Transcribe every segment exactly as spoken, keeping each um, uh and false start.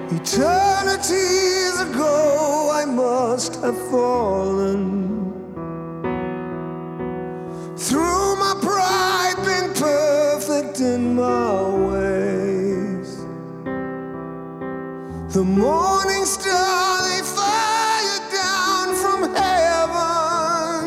Eternities ago I must have fallen. Through my pride, been perfect in my ways. The morning star they fired down from heaven.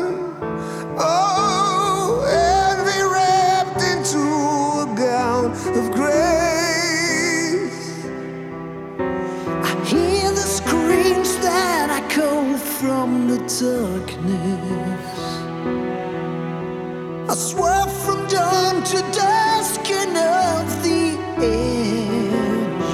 Oh, envy wrapped into a gown of grace. I hear the screams that echo from the darkness. I swear from dawn to dusk and of the edge.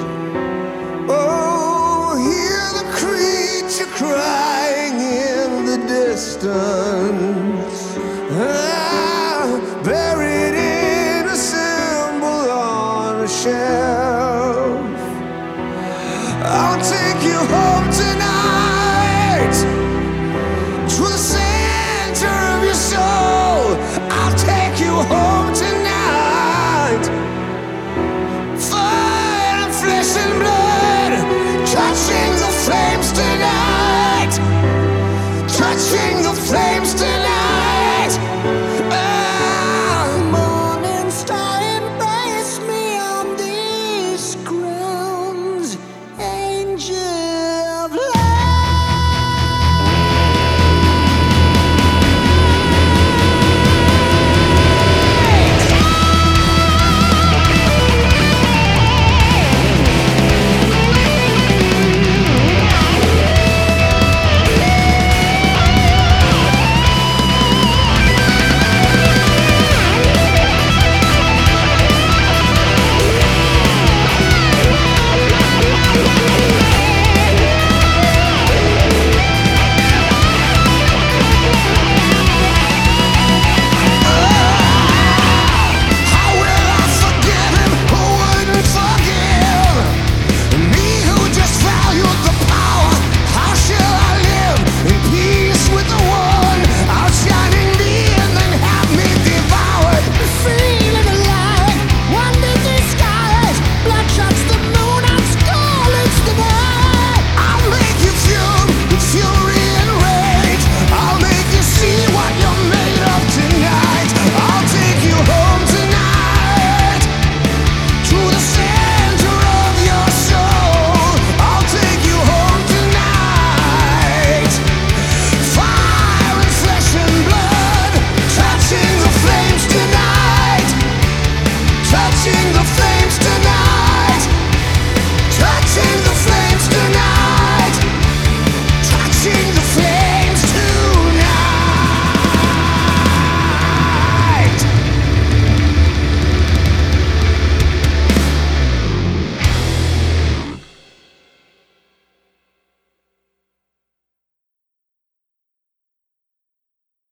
Oh, hear the creature crying in the distance. Ah, buried in a symbol on a shelf. I'll take